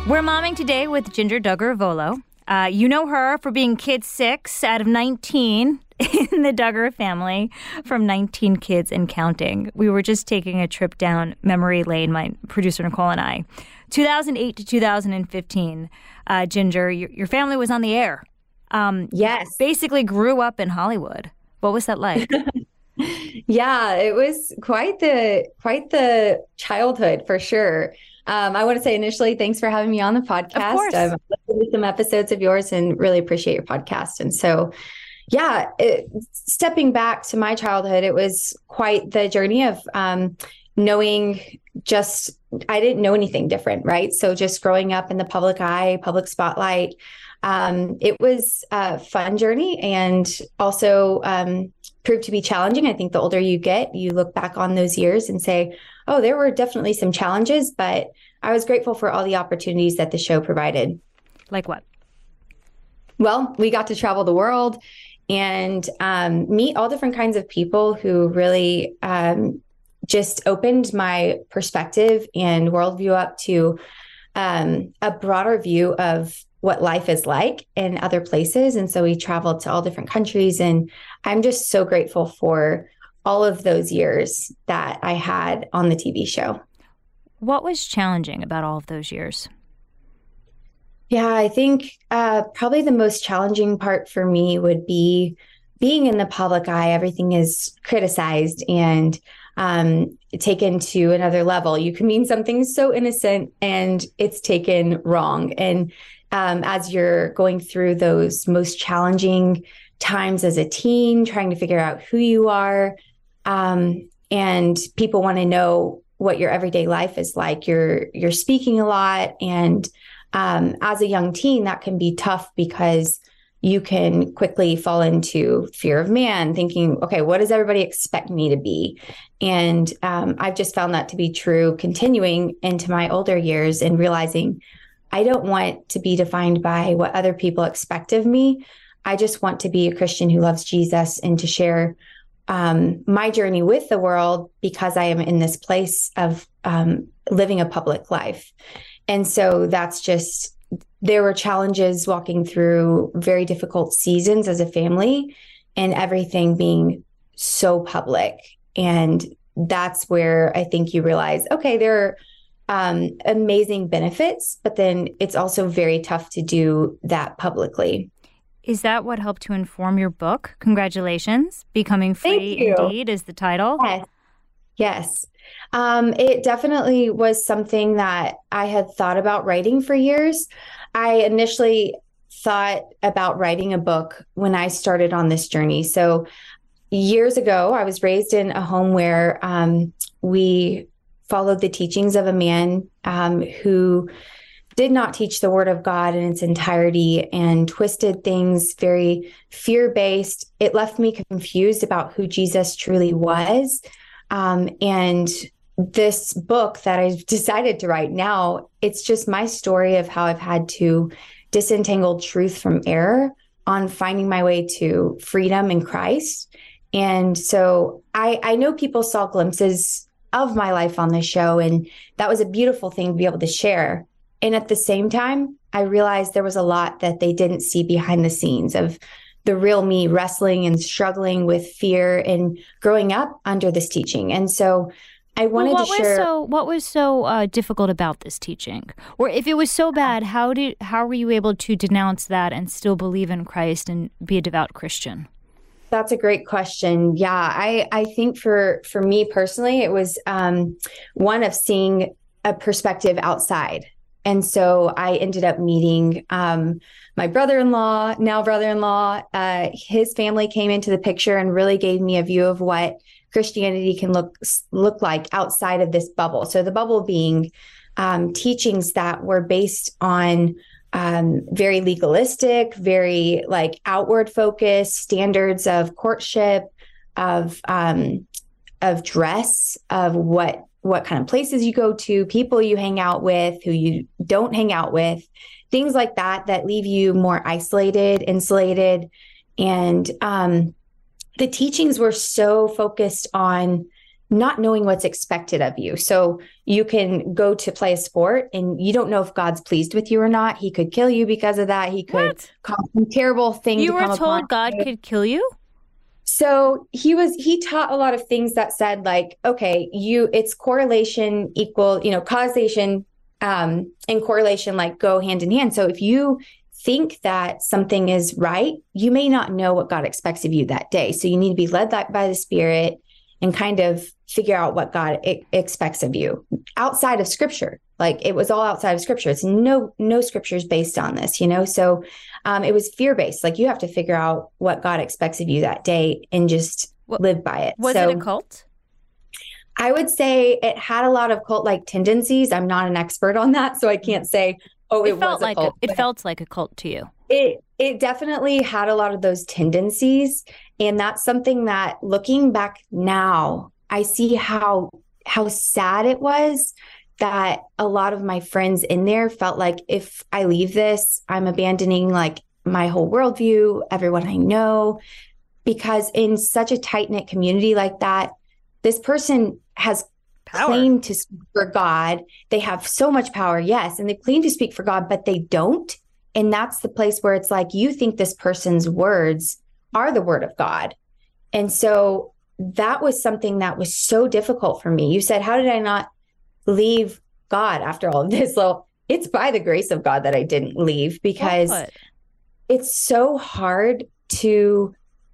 We're momming today with Ginger Duggar Vuolo. You know her for being kid 6 out of 19 in the Duggar family, from 19 kids and counting. We were just taking a trip down memory lane, my producer Nicole and I. 2008 to 2015, Ginger, your family was on the air. Yes. Basically grew up in Hollywood. What was that like? Yeah, it was quite the childhood for sure. I want to say initially, thanks for having me on the podcast. Of course. I've listened to some episodes of yours and really appreciate your podcast. And so, yeah, stepping back to my childhood, it was quite the journey of knowing I didn't know anything different, right? So just growing up in the public eye, public spotlight, it was a fun journey and also proved to be challenging. I think the older you get, you look back on those years and say, oh, there were definitely some challenges, but I was grateful for all the opportunities that the show provided. Like what? Well, we got to travel the world and meet all different kinds of people who really just opened my perspective and worldview up to a broader view of what life is like in other places. And so we traveled to all different countries, and I'm just so grateful for all of those years that I had on the TV show. What was challenging about all of those years? Yeah, I think probably the most challenging part for me would be being in the public eye. Everything is criticized and taken to another level. You can mean something so innocent and it's taken wrong. And as you're going through those most challenging times as a teen, trying to figure out who you are, and people want to know what your everyday life is like. You're speaking a lot, and as a young teen, that can be tough because you can quickly fall into fear of man, thinking, okay, what does everybody expect me to be? And I've just found that to be true, continuing into my older years and realizing I don't want to be defined by what other people expect of me. I just want to be a Christian who loves Jesus and to share my journey with the world because I am in this place of living a public life. And so there were challenges walking through very difficult seasons as a family and everything being so public. And that's where I think you realize, okay, there are amazing benefits, but then it's also very tough to do that publicly. Is that what helped to inform your book? Congratulations. Becoming Free Indeed is the title. Yes. It definitely was something that I had thought about writing for years. I initially thought about writing a book when I started on this journey. So years ago, I was raised in a home where we followed the teachings of a man who did not teach the word of God in its entirety and twisted things very fear-based. It left me confused about who Jesus truly was. And this book that I've decided to write now, it's just my story of how I've had to disentangle truth from error on finding my way to freedom in Christ. And so I know people saw glimpses of my life on the show, and that was a beautiful thing to be able to share. And at the same time, I realized there was a lot that they didn't see behind the scenes of the real me wrestling and struggling with fear and growing up under this teaching. And so I wanted to share. What was so difficult about this teaching? Or if it was so bad, how were you able to denounce that and still believe in Christ and be a devout Christian? That's a great question. Yeah, I think for me personally, it was one of seeing a perspective outside. And so I ended up meeting my brother-in-law, now brother-in-law. His family came into the picture and really gave me a view of what Christianity can look like outside of this bubble. So the bubble being teachings that were based on very legalistic, very like outward focused standards of courtship, of dress, of what kind of places you go to, people you hang out with, who you don't hang out with, things like that leave you more isolated, insulated. And the teachings were so focused on not knowing what's expected of you. So you can go to play a sport and you don't know if God's pleased with you or not. He could kill you because of that. He could cause some terrible thing You to come were upon told God you. could kill you? So he taught a lot of things that said like, okay, it's correlation equal, causation and correlation like go hand in hand. So if you think that something is right, you may not know what God expects of you that day. So you need to be led by the Spirit and kind of figure out what God expects of you outside of Scripture. Like it was all outside of Scripture. It's no scriptures based on this, So it was fear-based. Like you have to figure out what God expects of you that day and just live by it. Was it a cult? I would say it had a lot of cult-like tendencies. I'm not an expert on that, so I can't say, it was a cult. It felt like a cult to you. It definitely had a lot of those tendencies. And that's something that looking back now, I see how sad it was that a lot of my friends in there felt like if I leave this, I'm abandoning like my whole worldview, everyone I know, because in such a tight-knit community like that, this person has claimed to speak for God. They have so much power, yes, and they claim to speak for God, but they don't. And that's the place where it's like, you think this person's words are the word of God. And so that was something that was so difficult for me. You said, how did I not leave God after all of this? Well, it's by the grace of God that I didn't leave, because it's so hard to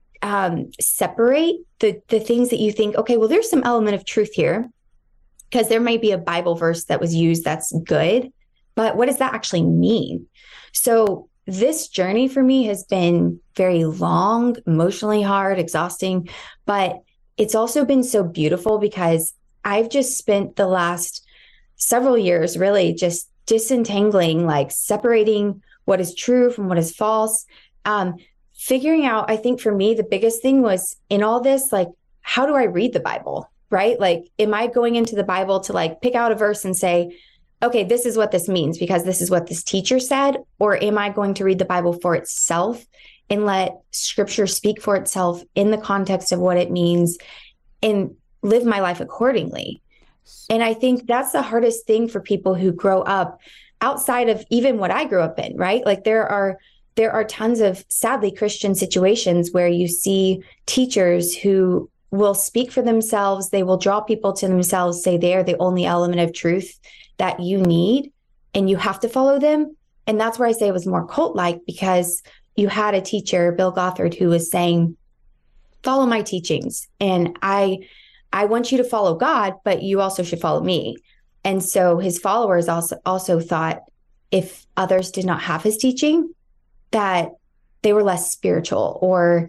separate the things that you think, okay, well, there's some element of truth here, because there may be a Bible verse that was used that's good, but what does that actually mean? So this journey for me has been very long, emotionally hard, exhausting, but it's also been so beautiful because I've just spent the last several years really just disentangling, like separating what is true from what is false. Figuring out, I think for me, the biggest thing was in all this, like, how do I read the Bible, right? Like, am I going into the Bible to like pick out a verse and say, okay, this is what this means because this is what this teacher said? Or am I going to read the Bible for itself and let Scripture speak for itself in the context of what it means and live my life accordingly? And I think that's the hardest thing for people who grow up outside of even what I grew up in, right? Like there are tons of sadly Christian situations where you see teachers who will speak for themselves. They will draw people to themselves, say they're the only element of truth that you need, and you have to follow them. And that's where I say it was more cult-like, because you had a teacher, Bill Gothard, who was saying, follow my teachings. And I want you to follow God, but you also should follow me. And so his followers also thought if others did not have his teaching, that they were less spiritual or,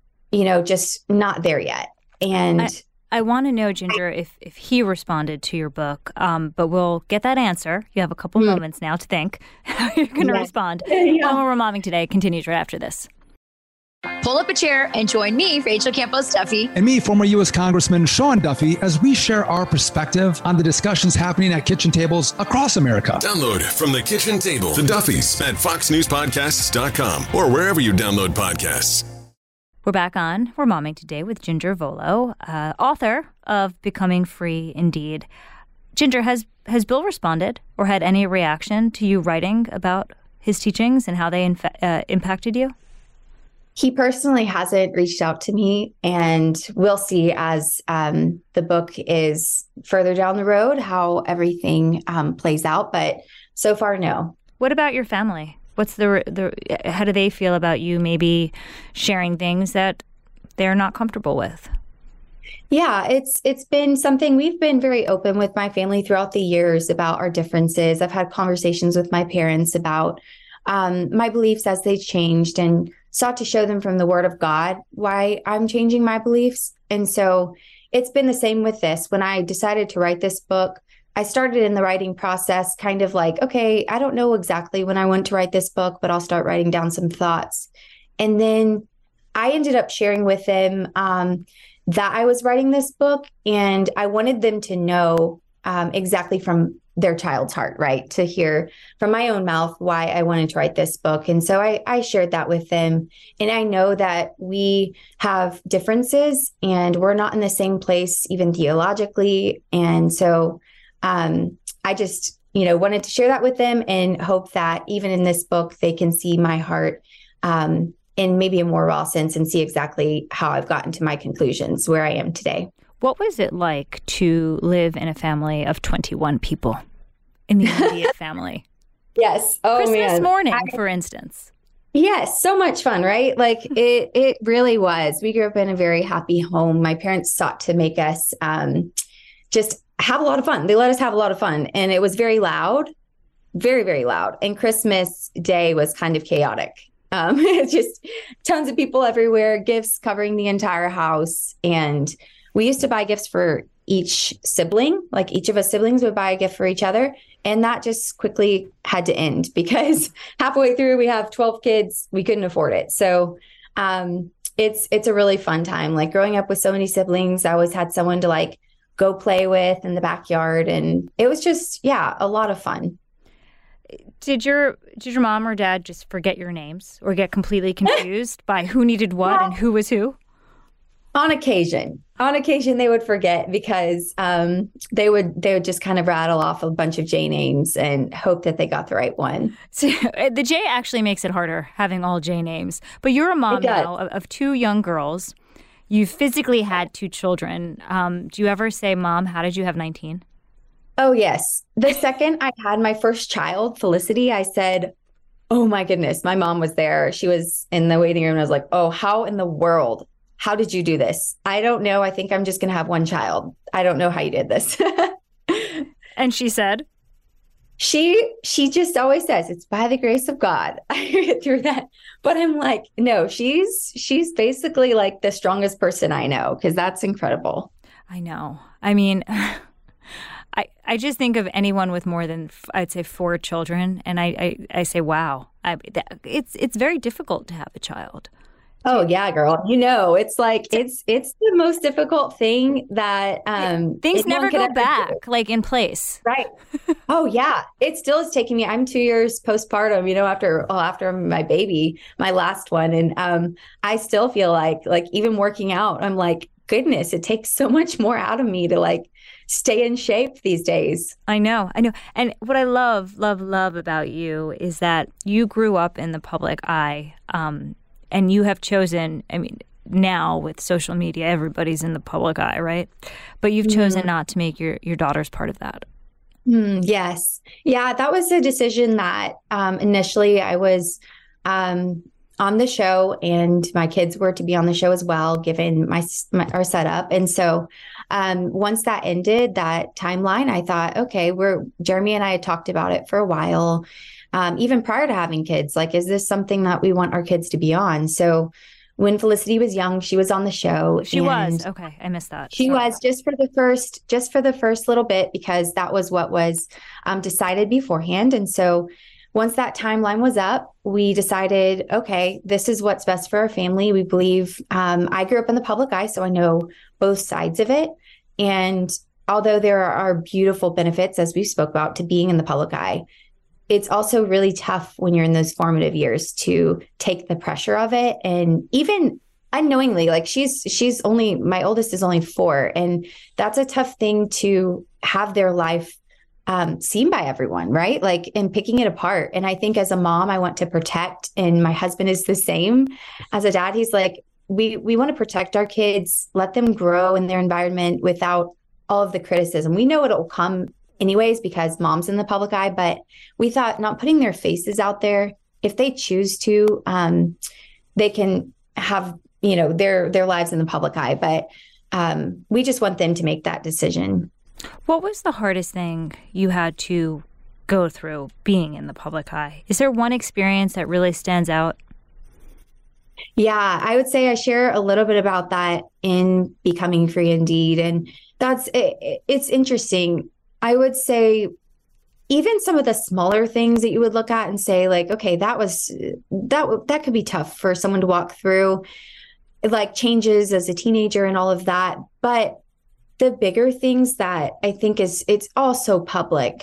just not there yet. And I want to know, Ginger, if he responded to your book, but we'll get that answer. You have a couple moments now to think how you're going to respond. When we're momming today continues right after this. Pull up a chair and join me, Rachel Campos Duffy. And me, former U.S. Congressman Sean Duffy, as we share our perspective on the discussions happening at kitchen tables across America. Download From the Kitchen Table, The Duffys at foxnewspodcasts.com or wherever you download podcasts. We're back on We're Momming Today with Ginger Volo, author of Becoming Free Indeed. Ginger, has Bill responded or had any reaction to you writing about his teachings and how they impacted you? He personally hasn't reached out to me, and we'll see as the book is further down the road how everything plays out. But so far, no. What about your family? What's how do they feel about you maybe sharing things that they're not comfortable with? Yeah, it's been something we've been very open with my family throughout the years about our differences. I've had conversations with my parents about my beliefs as they changed, and sought to show them from the Word of God why I'm changing my beliefs. And so it's been the same with this. When I decided to write this book, I started in the writing process kind of like, okay, I don't know exactly when I want to write this book, but I'll start writing down some thoughts. And then I ended up sharing with them that I was writing this book, and I wanted them to know exactly from their child's heart, right? To hear from my own mouth why I wanted to write this book. And so I shared that with them. And I know that we have differences and we're not in the same place, even theologically. And so I just, wanted to share that with them and hope that even in this book, they can see my heart in maybe a more raw sense and see exactly how I've gotten to my conclusions where I am today. What was it like to live in a family of 21 people in the immediate family? Yes. Oh, Christmas morning, for instance. Yes. So much fun, right? Like it really was. We grew up in a very happy home. My parents sought to make us just have a lot of fun. They let us have a lot of fun. And it was very loud, very, very loud. And Christmas Day was kind of chaotic. Just tons of people everywhere, gifts covering the entire house. And we used to buy gifts for each sibling, like each of us siblings would buy a gift for each other. And that just quickly had to end because halfway through we have 12 kids, we couldn't afford it. So it's a really fun time. Like growing up with so many siblings, I always had someone to like go play with in the backyard. And it was just, a lot of fun. Did your mom or dad just forget your names or get completely confused by who needed what and who was who? On occasion, they would forget because they would just kind of rattle off a bunch of J names and hope that they got the right one. So the J actually makes it harder having all J names. But you're a mom now of two young girls. You physically had two children. Do you ever say, Mom, how did you have 19? Oh, yes. The second I had my first child, Felicity, I said, oh, my goodness, my mom was there. She was in the waiting room. And I was like, oh, how in the world? How did you do this? I don't know. I think I'm just going to have one child. I don't know how you did this. And she said? She just always says, it's by the grace of God. I get through that. But I'm like, no, she's basically like the strongest person I know, because that's incredible. I know. I mean, I just think of anyone with more than, I'd say, 4 children. And I say, wow, it's very difficult to have a child. Oh yeah, girl. It's like, it's the most difficult thing that, things never go back, like in place. Right. Oh yeah. It still is taking me, I'm 2 years postpartum, after my baby, my last one. And, I still feel like even working out, I'm like, goodness, it takes so much more out of me to like stay in shape these days. I know. And what I love about you is that you grew up in the public eye, and you have chosen, now with social media, everybody's in the public eye, right? But you've chosen not to make your daughters part of that. Yes. Yeah, that was a decision that initially I was on the show and my kids were to be on the show as well, given our setup. And so once that ended, that timeline, I thought, okay, Jeremy and I had talked about it for a while. Even prior to having kids, like, is this something that we want our kids to be on? So when Felicity was young, she was on the show. She was. Okay. I missed that. She was just for the first little bit, because that was what was decided beforehand. And so once that timeline was up, we decided, okay, this is what's best for our family. We believe, I grew up in the public eye, so I know both sides of it. And although there are beautiful benefits, as we spoke about, to being in the public eye, it's also really tough when you're in those formative years to take the pressure of it. And even unknowingly, like my oldest is only 4. And that's a tough thing to have their life seen by everyone, right? Like, and picking it apart. And I think as a mom, I want to protect, and my husband is the same. As a dad, he's like, we want to protect our kids, let them grow in their environment without all of the criticism. We know it'll come anyways, because mom's in the public eye, but we thought not putting their faces out there, if they choose to, they can have, their lives in the public eye, but we just want them to make that decision. What was the hardest thing you had to go through being in the public eye? Is there one experience that really stands out? Yeah, I would say I share a little bit about that in Becoming Free Indeed. And it's interesting. I would say even some of the smaller things that you would look at and say, like, okay, that could be tough for someone to walk through, like changes as a teenager and all of that. But the bigger things that I think it's all so public.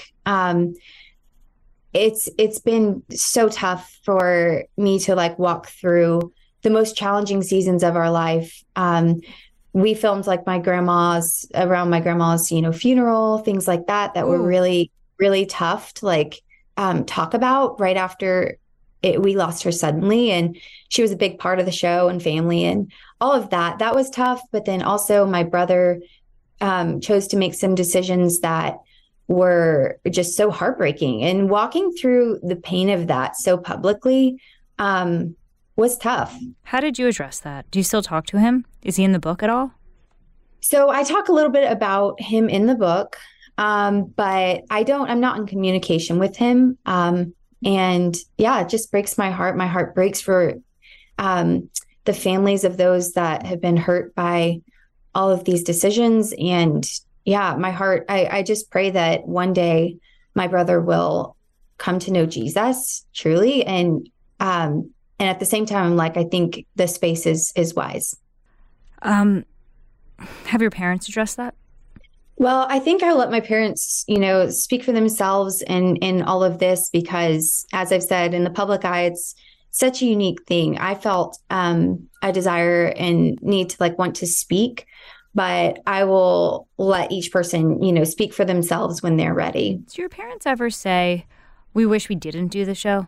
It's been so tough for me to like walk through the most challenging seasons of our life. We filmed like around my grandma's, funeral, things like that were really, really tough to like talk about right after we lost her suddenly. And she was a big part of the show and family and all of that. That was tough. But then also my brother chose to make some decisions that were just so heartbreaking, and walking through the pain of that so publicly was tough. How did you address that? Do you still talk to him? Is he in the book at all? So I talk a little bit about him in the book, but I'm not in communication with him. And yeah, it just breaks my heart. My heart breaks for the families of those that have been hurt by all of these decisions. And yeah, my heart, I just pray that one day my brother will come to know Jesus truly. And at the same time, like, I think the space is wise. Have your parents addressed that? Well, I think I let my parents, speak for themselves in all of this, because as I've said, in the public eye, it's such a unique thing. I felt a desire and need to want to speak, but I will let each person, speak for themselves when they're ready. Do your parents ever say, we wish we didn't do the show?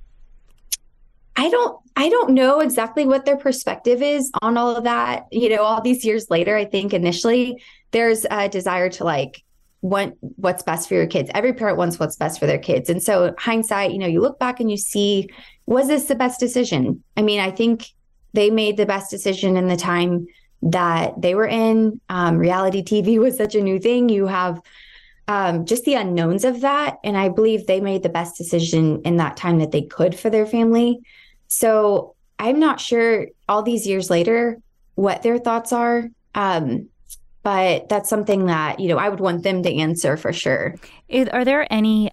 I don't know exactly what their perspective is on all of that. All these years later, I think initially there's a desire to want what's best for your kids. Every parent wants what's best for their kids. And so hindsight, you look back and you see, was this the best decision? I mean, I think they made the best decision in the time that they were in. Reality TV was such a new thing. You have just the unknowns of that. And I believe they made the best decision in that time that they could for their family. So I'm not sure all these years later what their thoughts are. But that's something that, I would want them to answer for sure. Are there any,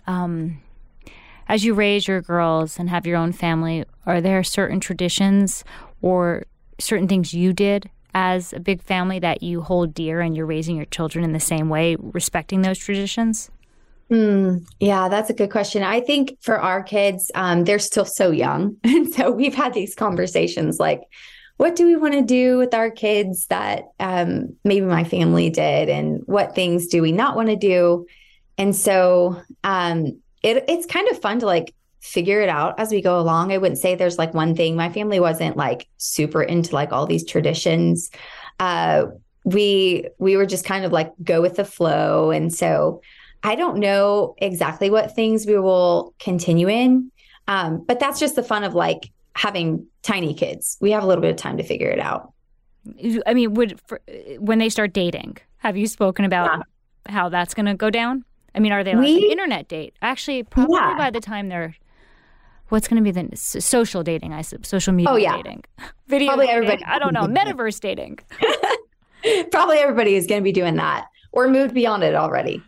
as you raise your girls and have your own family, are there certain traditions or certain things you did as a big family that you hold dear and you're raising your children in the same way, respecting those traditions? Yeah, that's a good question. I think for our kids, they're still so young. And so we've had these conversations like, what do we want to do with our kids that maybe my family did? And what things do we not want to do? And so it's kind of fun to figure it out as we go along. I wouldn't say there's one thing. My family wasn't super into all these traditions. We were just kind of go with the flow. And so I don't know exactly what things we will continue in. But that's just the fun of having tiny kids. We have a little bit of time to figure it out. I mean, when they start dating, have you spoken about how that's going to go down? I mean, are they an internet date? Actually, probably by the time they're, what's going to be the social dating, social media dating, video probably dating, everybody. I don't know, metaverse dating. Probably everybody is going to be doing that or moved beyond it already.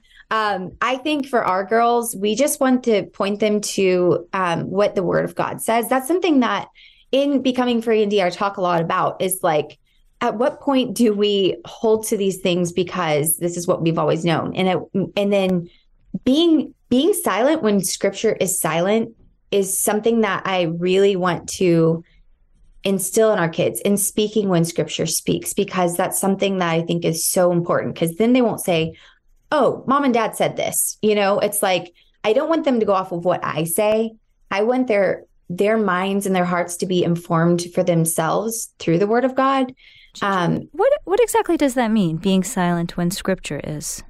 I think for our girls, we just want to point them to what the Word of God says. That's something that in Becoming Free Indeed, I talk a lot about is at what point do we hold to these things because this is what we've always known? And then being silent when Scripture is silent is something that I really want to instill in our kids, in speaking when Scripture speaks, because that's something that I think is so important, because then they won't say, oh, mom and dad said this. It's I don't want them to go off of what I say. I want their minds and their hearts to be informed for themselves through the Word of God. What exactly does that mean, being silent when Scripture is?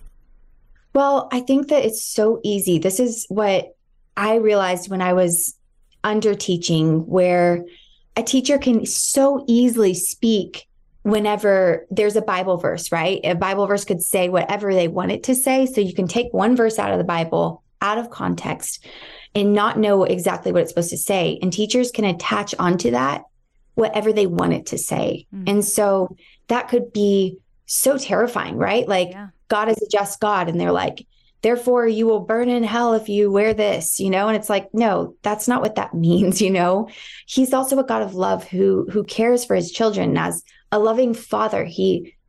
Well, I think that it's so easy. This is what I realized when I was under teaching, where a teacher can so easily speak whenever there's a Bible verse, right? A Bible verse could say whatever they want it to say. So you can take one verse out of the Bible out of context and not know exactly what it's supposed to say. And teachers can attach onto that whatever they want it to say. And so that could be so terrifying, right? God is a just God. And they're therefore you will burn in hell if you wear this, and it's no, that's not what that means. He's also a God of love who cares for his children. As a loving father, he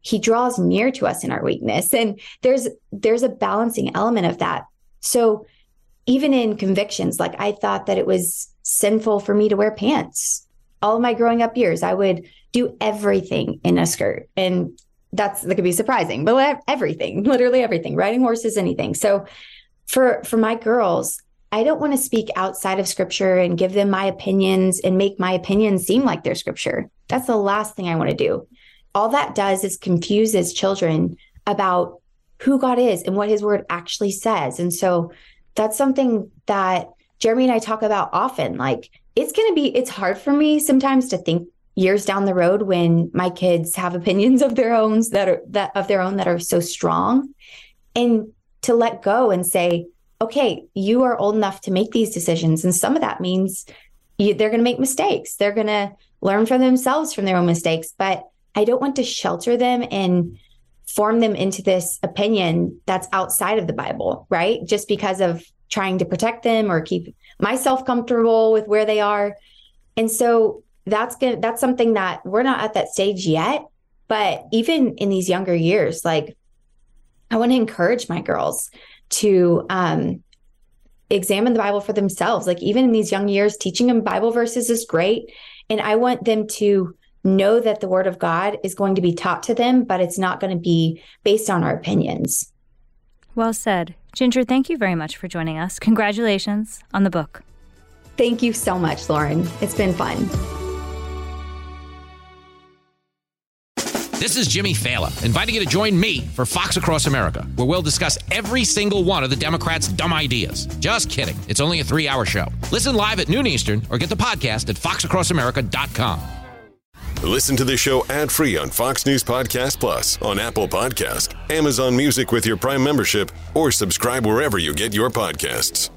he draws near to us in our weakness. And there's a balancing element of that. So even in convictions, like I thought that it was sinful for me to wear pants. All of my growing up years, I would do everything in a skirt. And that could be surprising, but everything, literally everything, riding horses, anything. So for my girls, I don't want to speak outside of scripture and give them my opinions and make my opinions seem like they're scripture. That's the last thing I want to do. All that does is confuses children about who God is and what his word actually says. And so that's something that Jeremy and I talk about often. Like it's hard for me sometimes to think years down the road when my kids have opinions of their own that are so strong, and to let go and say, okay, you are old enough to make these decisions. And some of that means they're going to make mistakes. They're going to learn from themselves from their own mistakes. But I don't want to shelter them and form them into this opinion that's outside of the Bible, right? Just because of trying to protect them or keep myself comfortable with where they are. And so that's something that we're not at that stage yet. But even in these younger years, like I want to encourage my girls to examine the Bible for themselves. Like even in these young years, teaching them Bible verses is great. And I want them to know that the word of God is going to be taught to them, but it's not going to be based on our opinions. Well said. Ginger, thank you very much for joining us. Congratulations on the book. Thank you so much, Lauren. It's been fun. This is Jimmy Fallon, inviting you to join me for Fox Across America, where we'll discuss every single one of the Democrats' dumb ideas. Just kidding. It's only a 3-hour show. Listen live at noon Eastern or get the podcast at foxacrossamerica.com. Listen to the show ad-free on Fox News Podcast Plus, on Apple Podcast, Amazon Music with your Prime membership, or subscribe wherever you get your podcasts.